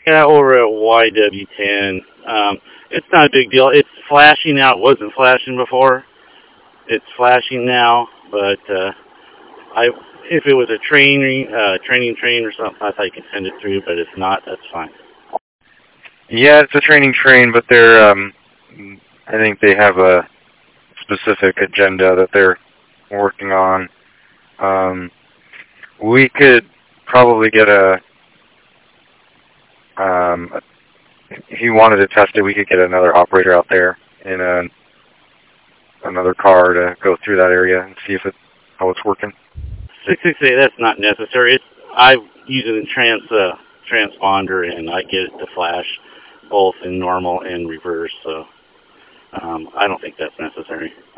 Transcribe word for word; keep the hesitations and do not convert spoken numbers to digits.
Yeah, over at Y W ten. Um, it's not a big deal. It's flashing now. It wasn't flashing before. It's flashing now, but uh, I if it was a training uh, training train or something, I thought you could send it through. But if not, that's fine. Yeah, it's a training train, but they're um, I think they have a specific agenda that they're working on. Um, we could probably get a um, if you wanted to test it, we could get another operator out there in a, another car to go through that area and see if it how it's working. six six eight, that's not necessary. It's, I use it in trans uh, transponder, and I get it to flash both in normal and reverse, so um, I don't think that's necessary.